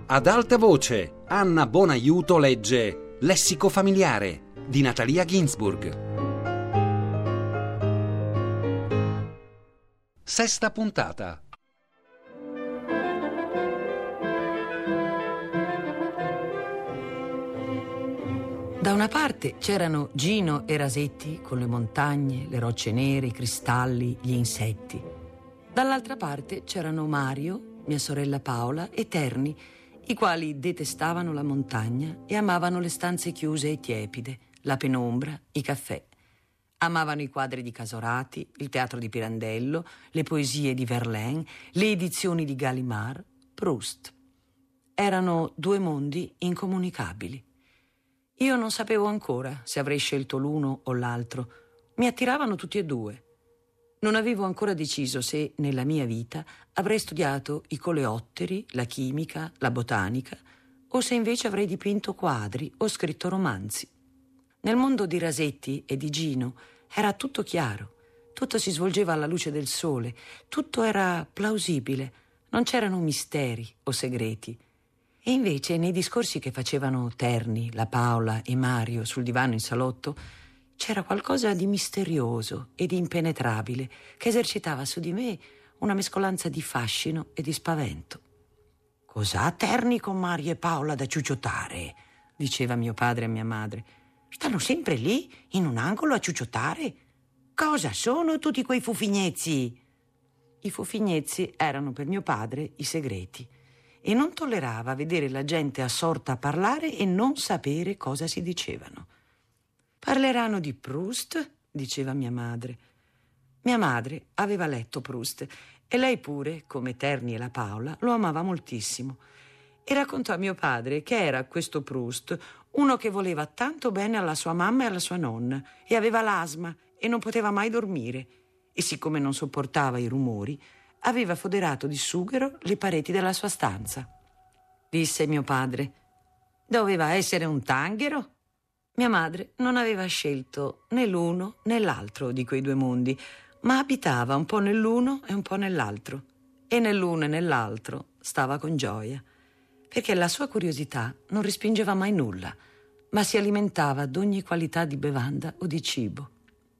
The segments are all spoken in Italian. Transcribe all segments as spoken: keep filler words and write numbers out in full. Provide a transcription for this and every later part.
Ad alta voce, Anna Bonaiuto legge Lessico familiare di Natalia Ginzburg. Sesta puntata. Da una parte c'erano Gino e Rasetti con le montagne, le rocce nere, i cristalli, gli insetti. Dall'altra parte c'erano Mario, mia sorella Paola e Terni, i quali detestavano la montagna e amavano le stanze chiuse e tiepide, la penombra, i caffè. Amavano i quadri di Casorati, il teatro di Pirandello, le poesie di Verlaine, le edizioni di Gallimard, Proust. Erano due mondi incomunicabili. Io non sapevo ancora se avrei scelto l'uno o l'altro. Mi attiravano tutti e due. Non avevo ancora deciso se, nella mia vita, avrei studiato i coleotteri, la chimica, la botanica, o se invece avrei dipinto quadri o scritto romanzi. Nel mondo di Rasetti e di Gino era tutto chiaro, tutto si svolgeva alla luce del sole, tutto era plausibile, non c'erano misteri o segreti. E invece nei discorsi che facevano Terni, la Paola e Mario sul divano in salotto c'era qualcosa di misterioso e di impenetrabile che esercitava su di me una mescolanza di fascino e di spavento. «Cos'ha Terni con Mario e Paola da ciucciotare?» diceva mio padre a mia madre. «Stanno sempre lì, in un angolo a ciucciotare? Cosa sono tutti quei fufignezzi?» I fufignezzi erano per mio padre i segreti e non tollerava vedere la gente assorta a parlare e non sapere cosa si dicevano. «Parleranno di Proust?» diceva mia madre. Mia madre aveva letto Proust e lei pure, come Terni e la Paola, lo amava moltissimo. E raccontò a mio padre che era questo Proust uno che voleva tanto bene alla sua mamma e alla sua nonna e aveva l'asma e non poteva mai dormire. E siccome non sopportava i rumori, aveva foderato di sughero le pareti della sua stanza. Disse mio padre: «Doveva essere un tanghero?» Mia madre non aveva scelto né l'uno né l'altro di quei due mondi, ma abitava un po' nell'uno e un po' nell'altro. E nell'uno e nell'altro stava con gioia, perché la sua curiosità non respingeva mai nulla, ma si alimentava d'ogni qualità di bevanda o di cibo.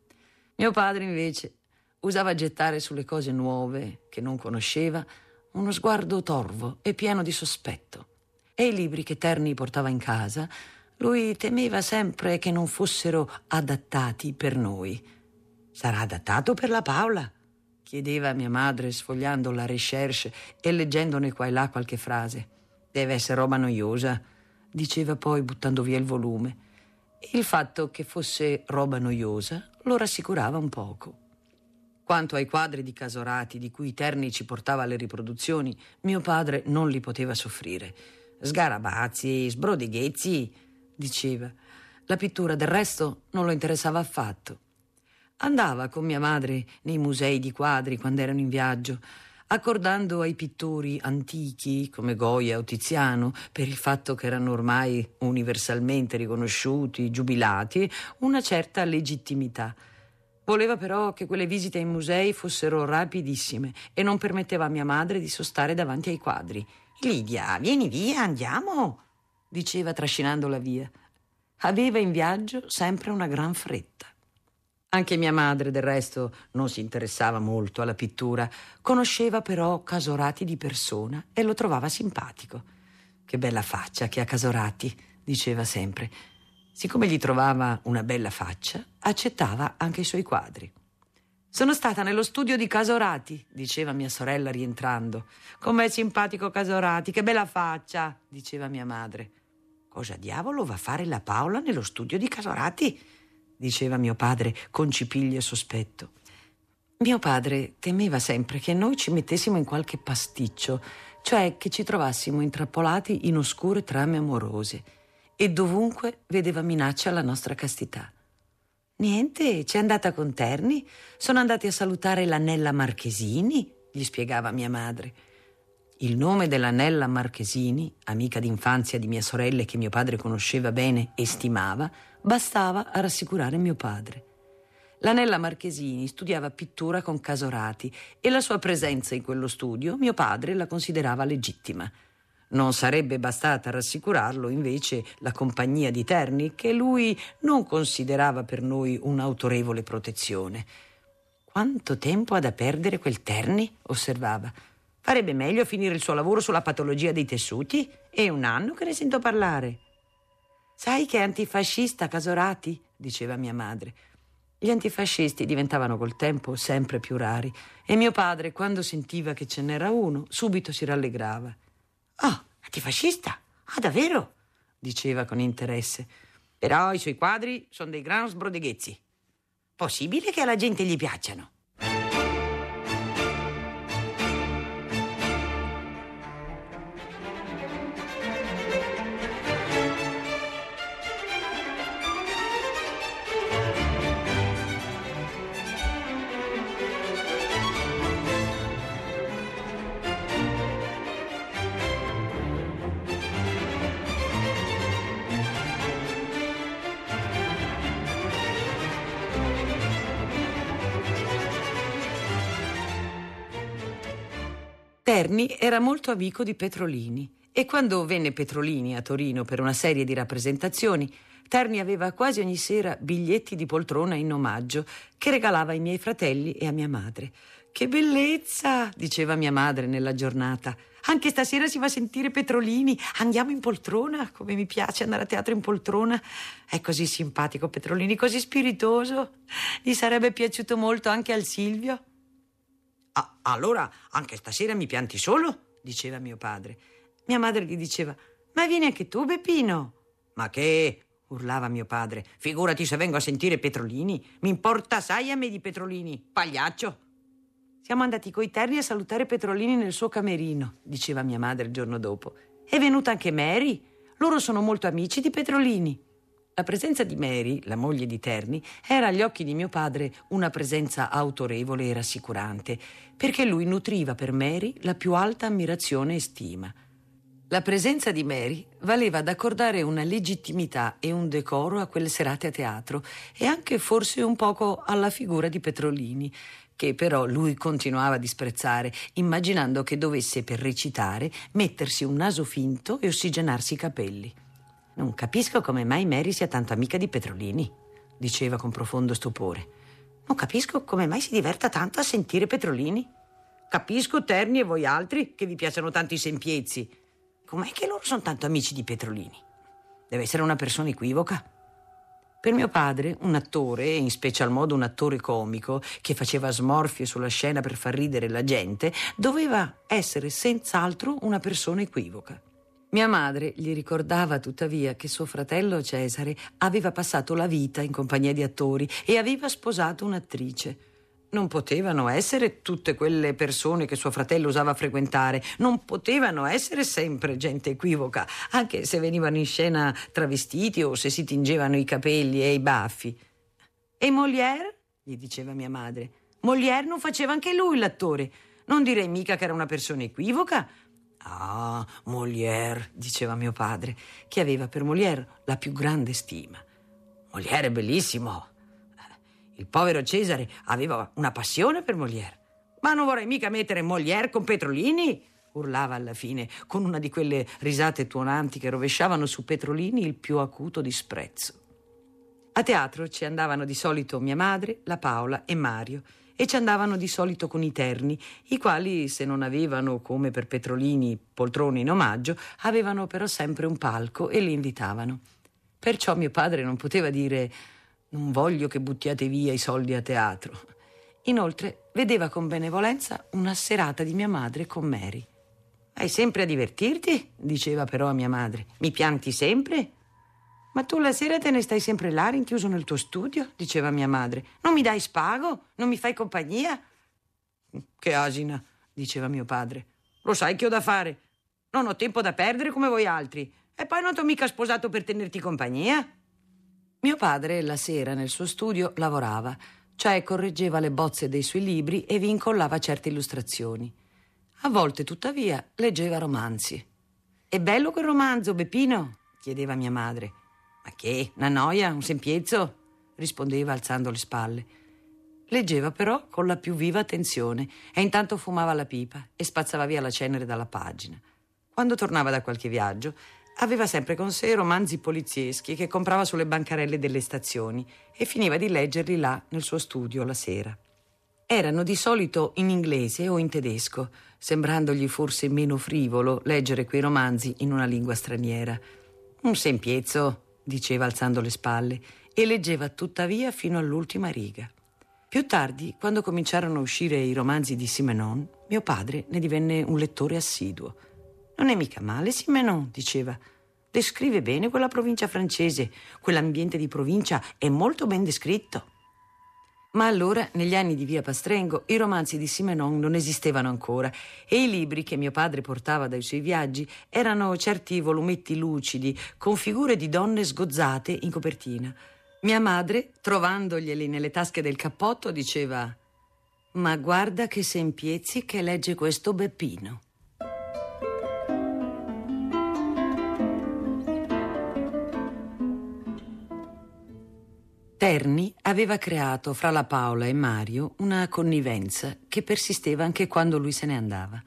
Mio padre, invece, usava gettare sulle cose nuove, che non conosceva, uno sguardo torvo e pieno di sospetto. E i libri che Terni portava in casa, lui temeva sempre che non fossero adattati per noi. «Sarà adattato per la Paola?» chiedeva mia madre, sfogliando la recherche e leggendone qua e là qualche frase. «Deve essere roba noiosa», diceva poi buttando via il volume. Il fatto che fosse roba noiosa lo rassicurava un poco. Quanto ai quadri di Casorati di cui Terni ci portava le riproduzioni, mio padre non li poteva soffrire. «Sgarabazzi, sbrodeghezzi», diceva. La pittura, del resto, non lo interessava affatto. Andava con mia madre nei musei di quadri quando erano in viaggio, accordando ai pittori antichi come Goya o Tiziano, per il fatto che erano ormai universalmente riconosciuti, giubilati, una certa legittimità. Voleva però che quelle visite ai musei fossero rapidissime e non permetteva a mia madre di sostare davanti ai quadri. «Lidia, vieni via, andiamo!» diceva trascinandola via. Aveva in viaggio sempre una gran fretta. Anche mia madre, del resto, non si interessava molto alla pittura, conosceva però Casorati di persona e lo trovava simpatico. «Che bella faccia che ha Casorati», diceva sempre. Siccome gli trovava una bella faccia, accettava anche i suoi quadri. «Sono stata nello studio di Casorati», diceva mia sorella rientrando. «Com'è simpatico Casorati, che bella faccia», diceva mia madre. «Cosa diavolo va a fare la Paola nello studio di Casorati?» diceva mio padre con cipiglio e sospetto. Mio padre temeva sempre che noi ci mettessimo in qualche pasticcio, cioè che ci trovassimo intrappolati in oscure trame amorose, e dovunque vedeva minaccia alla nostra castità. «Niente, c'è andata con Terni? Sono andati a salutare la Nella Marchesini?» gli spiegava mia madre. Il nome della Nella Marchesini, amica d'infanzia di mia sorella che mio padre conosceva bene e stimava, bastava a rassicurare mio padre. La Nella Marchesini studiava pittura con Casorati e la sua presenza in quello studio mio padre la considerava legittima. Non sarebbe bastata a rassicurarlo, invece, la compagnia di Terni, che lui non considerava per noi un'autorevole protezione. «Quanto tempo ha da perdere quel Terni?» osservava. «Farebbe meglio finire il suo lavoro sulla patologia dei tessuti? È un anno che ne sento parlare». «Sai che è antifascista, Casorati?» diceva mia madre. Gli antifascisti diventavano col tempo sempre più rari e mio padre, quando sentiva che ce n'era uno, subito si rallegrava. «Oh, antifascista? Ah, davvero?» diceva con interesse. «Però i suoi quadri sono dei gran sbrodeghezzi. Possibile che alla gente gli piacciono?» Terni era molto amico di Petrolini e quando venne Petrolini a Torino per una serie di rappresentazioni, Terni aveva quasi ogni sera biglietti di poltrona in omaggio che regalava ai miei fratelli e a mia madre. «Che bellezza!» diceva mia madre nella giornata. «Anche stasera si va a sentire Petrolini. Andiamo in poltrona? Come mi piace andare a teatro in poltrona. È così simpatico Petrolini, così spiritoso. Gli sarebbe piaciuto molto anche al Silvio». «Ah, allora anche stasera mi pianti solo?» diceva mio padre. Mia madre gli diceva: «Ma vieni anche tu, Beppino». «Ma che?» urlava mio padre. «Figurati se vengo a sentire Petrolini. Mi importa assai a me di Petrolini, pagliaccio». «Siamo andati coi Terni a salutare Petrolini nel suo camerino», diceva mia madre il giorno dopo. «È venuta anche Mary. Loro sono molto amici di Petrolini». La presenza di Mary, la moglie di Terni, era agli occhi di mio padre una presenza autorevole e rassicurante, perché lui nutriva per Mary la più alta ammirazione e stima. La presenza di Mary valeva ad accordare una legittimità e un decoro a quelle serate a teatro e anche forse un poco alla figura di Petrolini, che però lui continuava a disprezzare, immaginando che dovesse, per recitare, mettersi un naso finto e ossigenarsi i capelli. «Non capisco come mai Mary sia tanto amica di Petrolini», diceva con profondo stupore. «Non capisco come mai si diverta tanto a sentire Petrolini. Capisco Terni e voi altri che vi piacciono tanto i sempiezzi. Com'è che loro sono tanto amici di Petrolini? Deve essere una persona equivoca». Per mio padre, un attore, e in special modo un attore comico, che faceva smorfie sulla scena per far ridere la gente, doveva essere senz'altro una persona equivoca. Mia madre gli ricordava tuttavia che suo fratello Cesare aveva passato la vita in compagnia di attori e aveva sposato un'attrice. Non potevano essere tutte quelle persone che suo fratello usava frequentare, non potevano essere sempre gente equivoca, anche se venivano in scena travestiti o se si tingevano i capelli e i baffi. «E Molière?» gli diceva mia madre. «Molière non faceva anche lui l'attore? Non direi mica che era una persona equivoca?» «Ah, Molière», diceva mio padre, che aveva per Molière la più grande stima. «Molière è bellissimo. Il povero Cesare aveva una passione per Molière. Ma non vorrei mica mettere Molière con Petrolini?» urlava alla fine, con una di quelle risate tuonanti che rovesciavano su Petrolini il più acuto disprezzo. A teatro ci andavano di solito mia madre, la Paola e Mario, e ci andavano di solito con i Terni, i quali, se non avevano, come per Petrolini, poltrone in omaggio, avevano però sempre un palco e li invitavano. Perciò mio padre non poteva dire: «Non voglio che buttiate via i soldi a teatro». Inoltre vedeva con benevolenza una serata di mia madre con Mary. «Vai sempre a divertirti?» diceva però a mia madre. «Mi pianti sempre?» «Ma tu la sera te ne stai sempre là rinchiuso nel tuo studio?» diceva mia madre. «Non mi dai spago? Non mi fai compagnia?» «Che asina», diceva mio padre. «Lo sai che ho da fare? Non ho tempo da perdere come voi altri. E poi non t'ho mica sposato per tenerti compagnia?» Mio padre la sera nel suo studio lavorava, cioè correggeva le bozze dei suoi libri e vi incollava certe illustrazioni. A volte, tuttavia, leggeva romanzi. «È bello quel romanzo, Beppino?» chiedeva mia madre. «Ma che? Una noia? Un sempiezzo?» rispondeva alzando le spalle. Leggeva però con la più viva attenzione e intanto fumava la pipa e spazzava via la cenere dalla pagina. quando tornava da qualche viaggio, aveva sempre con sé romanzi polizieschi che comprava sulle bancarelle delle stazioni e finiva di leggerli là nel suo studio la sera. Erano di solito in inglese o in tedesco, sembrandogli forse meno frivolo leggere quei romanzi in una lingua straniera. Un sempiezzo, diceva alzando le spalle, e leggeva tuttavia fino all'ultima riga. Più tardi, quando cominciarono a uscire i romanzi di Simenon, mio padre ne divenne un lettore assiduo. «Non è mica male, Simenon», diceva. «Descrive bene quella provincia francese. Quell'ambiente di provincia è molto ben descritto». Ma allora, negli anni di via Pastrengo, i romanzi di Simenon non esistevano ancora e i libri che mio padre portava dai suoi viaggi erano certi volumetti lucidi con figure di donne sgozzate in copertina. Mia madre, trovandoglieli nelle tasche del cappotto, diceva: «Ma guarda che sempiezzi che legge questo Beppino». Terni aveva creato fra la Paola e Mario una connivenza che persisteva anche quando lui se ne andava.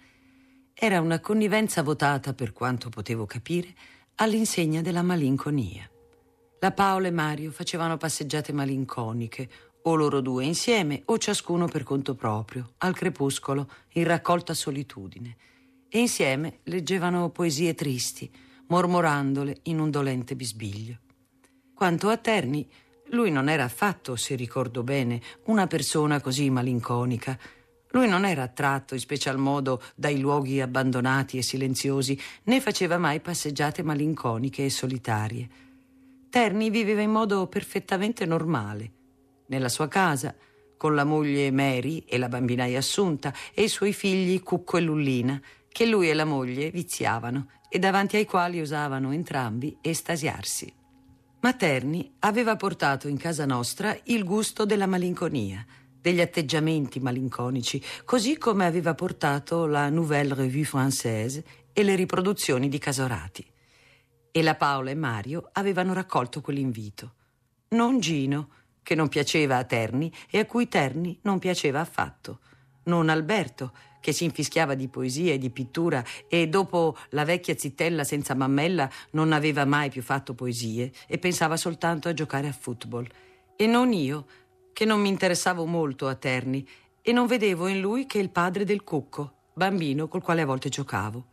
Era una connivenza votata, per quanto potevo capire, all'insegna della malinconia. La Paola e Mario facevano passeggiate malinconiche, o loro due insieme o ciascuno per conto proprio, al crepuscolo, in raccolta solitudine, e insieme leggevano poesie tristi, mormorandole in un dolente bisbiglio. Quanto a Terni, lui non era affatto, se ricordo bene, una persona così malinconica. Lui non era attratto in special modo dai luoghi abbandonati e silenziosi, né faceva mai passeggiate malinconiche e solitarie. Terni viveva in modo perfettamente normale. Nella sua casa, con la moglie Mary e la bambinaia Assunta e i suoi figli Cucco e Lullina, che lui e la moglie viziavano e davanti ai quali osavano entrambi estasiarsi. Ma Terni aveva portato in casa nostra il gusto della malinconia, degli atteggiamenti malinconici, così come aveva portato la Nouvelle Revue Française e le riproduzioni di Casorati. E la Paola e Mario avevano raccolto quell'invito. Non Gino, che non piaceva a Terni e a cui Terni non piaceva affatto. Non Alberto, che si infischiava di poesia e di pittura e dopo la vecchia zittella senza mammella non aveva mai più fatto poesie e pensava soltanto a giocare a football. E non io, che non mi interessavo molto a Terni e non vedevo in lui che il padre del Cucco, bambino col quale a volte giocavo.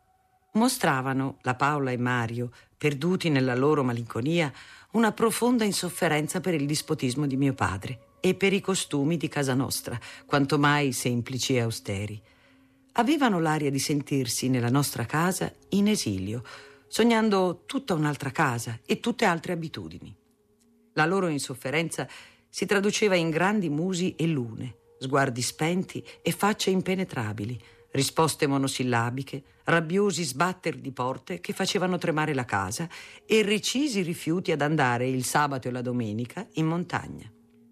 Mostravano, la Paola e Mario, perduti nella loro malinconia, una profonda insofferenza per il dispotismo di mio padre e per i costumi di casa nostra, quanto mai semplici e austeri. Avevano l'aria di sentirsi nella nostra casa in esilio, sognando tutta un'altra casa e tutte altre abitudini. La loro insofferenza si traduceva in grandi musi e lune, sguardi spenti e facce impenetrabili, risposte monosillabiche, rabbiosi sbatter di porte che facevano tremare la casa e recisi rifiuti ad andare il sabato e la domenica in montagna.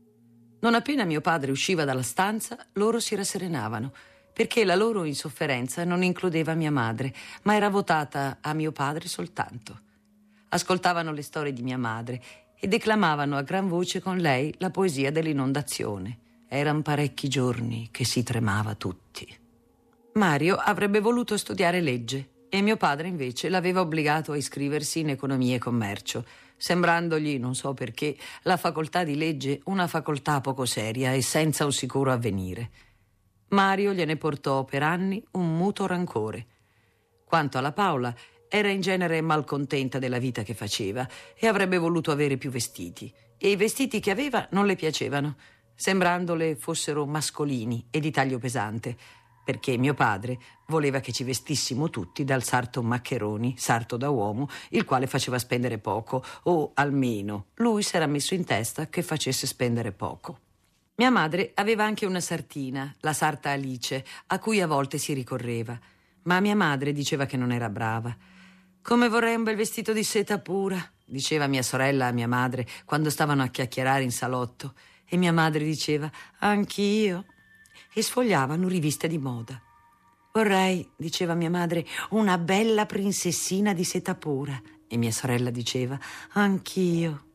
Non appena mio padre usciva dalla stanza, loro si rasserenavano, perché la loro insofferenza non includeva mia madre, ma era votata a mio padre soltanto. Ascoltavano le storie di mia madre e declamavano a gran voce con lei la poesia dell'inondazione. Eran parecchi giorni che si tremava tutti. Mario avrebbe voluto studiare legge e mio padre invece l'aveva obbligato a iscriversi in economia e commercio, sembrandogli, non so perché, la facoltà di legge una facoltà poco seria e senza un sicuro avvenire. Mario gliene portò per anni un muto rancore. Quanto alla Paola, era in genere malcontenta della vita che faceva e avrebbe voluto avere più vestiti. E i vestiti che aveva non le piacevano, sembrandole fossero mascolini e di taglio pesante, perché mio padre voleva che ci vestissimo tutti dal sarto Maccheroni, sarto da uomo, il quale faceva spendere poco, o almeno lui s'era messo in testa che facesse spendere poco. Mia madre aveva anche una sartina, la sarta Alice, a cui a volte si ricorreva, ma mia madre diceva che non era brava. «Come vorrei un bel vestito di seta pura», diceva mia sorella a mia madre quando stavano a chiacchierare in salotto, e mia madre diceva «Anch'io», e sfogliavano riviste di moda. «Vorrei», diceva mia madre, «una bella prinsessina di seta pura», e mia sorella diceva «Anch'io».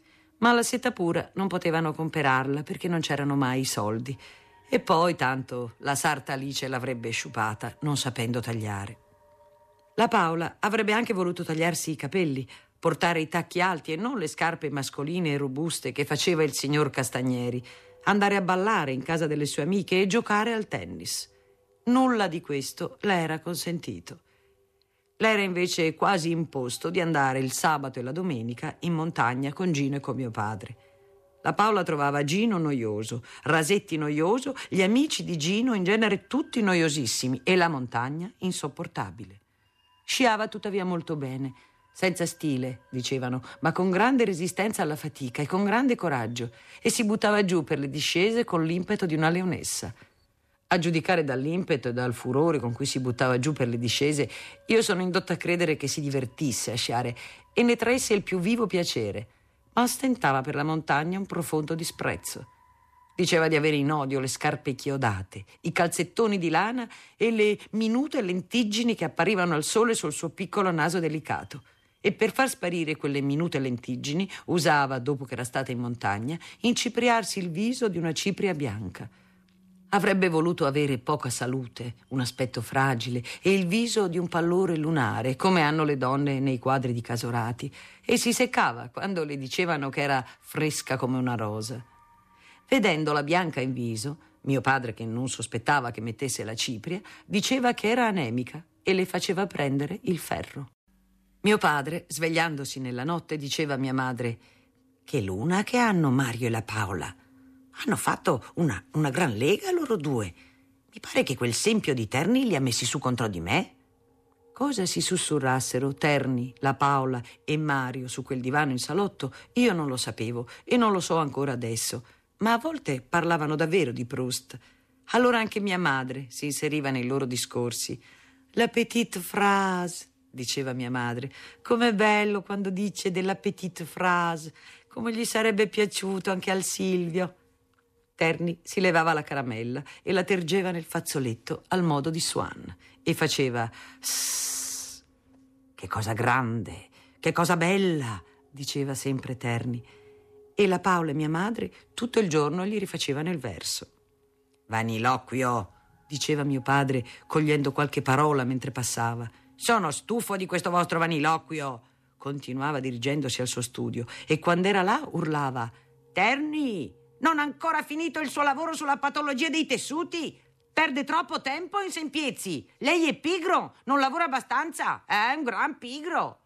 Ma la seta pura non potevano comperarla perché non c'erano mai i soldi. E poi, tanto, la sarta Alice l'avrebbe sciupata, non sapendo tagliare. La Paola avrebbe anche voluto tagliarsi i capelli, portare i tacchi alti e non le scarpe mascoline e robuste che faceva il signor Castagneri, andare a ballare in casa delle sue amiche e giocare al tennis. Nulla di questo le era consentito. Le era invece quasi imposto di andare il sabato e la domenica in montagna con Gino e con mio padre. La Paola trovava Gino noioso, Rasetti noioso, gli amici di Gino in genere tutti noiosissimi e la montagna insopportabile. Sciava tuttavia molto bene, senza stile, dicevano, ma con grande resistenza alla fatica e con grande coraggio, e si buttava giù per le discese con l'impeto di una leonessa. A giudicare dall'impeto e dal furore con cui si buttava giù per le discese, io sono indotta a credere che si divertisse a sciare e ne traesse il più vivo piacere, ma ostentava per la montagna un profondo disprezzo. Diceva di avere in odio le scarpe chiodate, i calzettoni di lana e le minute lentiggini che apparivano al sole sul suo piccolo naso delicato. E per far sparire quelle minute lentiggini usava, dopo che era stata in montagna, incipriarsi il viso di una cipria bianca. Avrebbe voluto avere poca salute, un aspetto fragile e il viso di un pallore lunare, come hanno le donne nei quadri di Casorati, e si seccava quando le dicevano che era fresca come una rosa. Vedendola bianca in viso, mio padre, che non sospettava che mettesse la cipria, diceva che era anemica e le faceva prendere il ferro. Mio padre, svegliandosi nella notte, diceva a mia madre: «Che luna che hanno Mario e la Paola! Hanno fatto una, una gran lega loro due. Mi pare che quel sempio di Terni li ha messi su contro di me». Cosa si sussurrassero Terni, la Paola e Mario su quel divano in salotto, io non lo sapevo e non lo so ancora adesso, ma a volte parlavano davvero di Proust. Allora anche mia madre si inseriva nei loro discorsi. «La petite phrase», diceva mia madre, «com'è bello quando dice della petite phrase, come gli sarebbe piaciuto anche al Silvio». Terni si levava la caramella e la tergeva nel fazzoletto al modo di Swann e faceva «Sss, che cosa grande, che cosa bella», diceva sempre Terni. E la Paola e mia madre tutto il giorno gli rifacevano il verso. «Vaniloquio», diceva mio padre, cogliendo qualche parola mentre passava. «Sono stufo di questo vostro vaniloquio», continuava dirigendosi al suo studio, e quando era là urlava: «Terni, non ha ancora finito il suo lavoro sulla patologia dei tessuti? Perde troppo tempo in sempiezzi. Lei è pigro, non lavora abbastanza, è un gran pigro».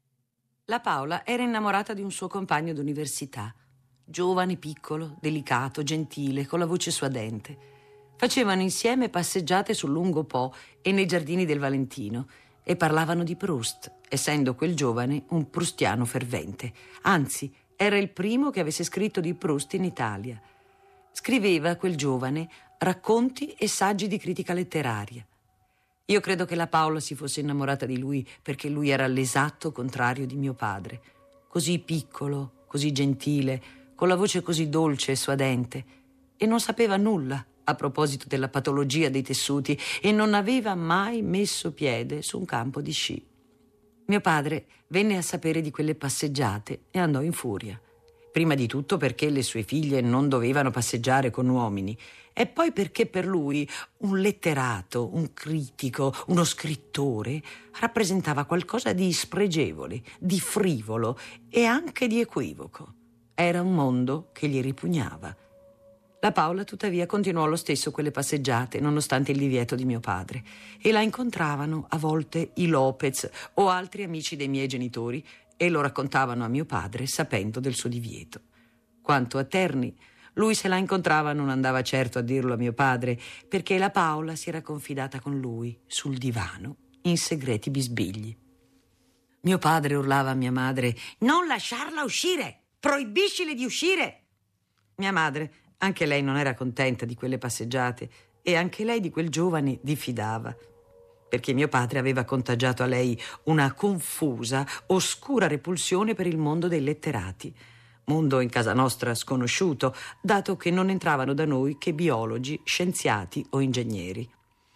La Paola era innamorata di un suo compagno d'università, giovane, piccolo, delicato, gentile, con la voce suadente. Facevano insieme passeggiate sul lungo Po e nei giardini del Valentino e parlavano di Proust, essendo quel giovane un proustiano fervente. Anzi, era il primo che avesse scritto di Proust in Italia. Scriveva, quel giovane, racconti e saggi di critica letteraria. Io credo che la Paola si fosse innamorata di lui perché lui era l'esatto contrario di mio padre. Così piccolo, così gentile, con la voce così dolce e suadente, e non sapeva nulla a proposito della patologia dei tessuti e non aveva mai messo piede su un campo di sci. Mio padre venne a sapere di quelle passeggiate e andò in furia. Prima di tutto perché le sue figlie non dovevano passeggiare con uomini e poi perché per lui un letterato, un critico, uno scrittore rappresentava qualcosa di spregevole, di frivolo e anche di equivoco. Era un mondo che gli ripugnava. La Paola, tuttavia, continuò lo stesso quelle passeggiate, nonostante il divieto di mio padre, e la incontravano a volte i Lopez o altri amici dei miei genitori e lo raccontavano a mio padre, sapendo del suo divieto. Quanto a Terni, lui se la incontrava non andava certo a dirlo a mio padre, perché la Paola si era confidata con lui, sul divano, in segreti bisbigli. Mio padre urlava a mia madre: «Non lasciarla uscire! Proibiscile di uscire!» Mia madre, anche lei non era contenta di quelle passeggiate e anche lei di quel giovane diffidava, perché mio padre aveva contagiato a lei una confusa, oscura repulsione per il mondo dei letterati, mondo in casa nostra sconosciuto, dato che non entravano da noi che biologi, scienziati o ingegneri.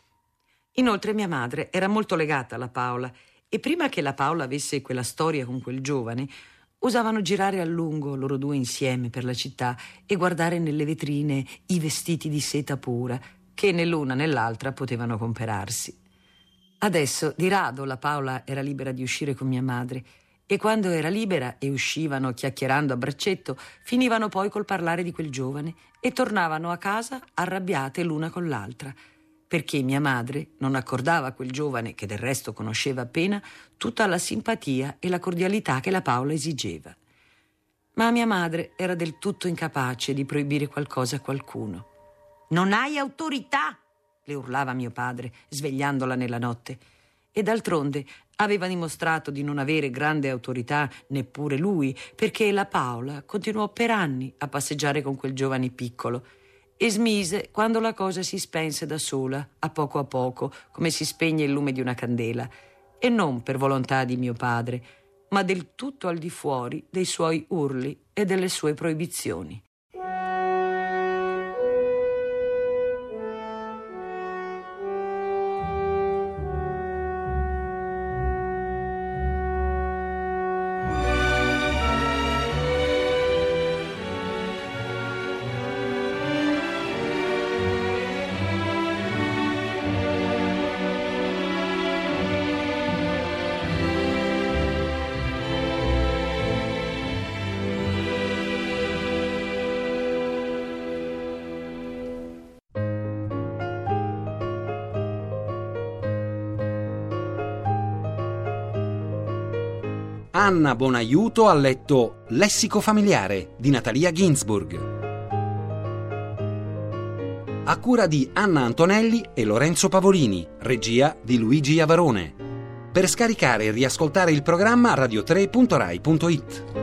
Inoltre mia madre era molto legata alla Paola e prima che la Paola avesse quella storia con quel giovane, usavano girare a lungo loro due insieme per la città e guardare nelle vetrine i vestiti di seta pura che né l'una né l'altra potevano comperarsi. Adesso di rado la Paola era libera di uscire con mia madre e quando era libera e uscivano chiacchierando a braccetto, finivano poi col parlare di quel giovane e tornavano a casa arrabbiate l'una con l'altra, perché mia madre non accordava a quel giovane, che del resto conosceva appena, tutta la simpatia e la cordialità che la Paola esigeva. Ma mia madre era del tutto incapace di proibire qualcosa a qualcuno. «Non hai autorità!» le urlava mio padre, svegliandola nella notte. E d'altronde aveva dimostrato di non avere grande autorità neppure lui, perché la Paola continuò per anni a passeggiare con quel giovane piccolo e smise quando la cosa si spense da sola, a poco a poco, come si spegne il lume di una candela, e non per volontà di mio padre, ma del tutto al di fuori dei suoi urli e delle sue proibizioni. Anna Bonaiuto ha letto Lessico familiare di Natalia Ginzburg, a cura di Anna Antonelli e Lorenzo Pavolini, regia di Luigi Avarone. Per scaricare e riascoltare il programma radio tre punto rai punto it.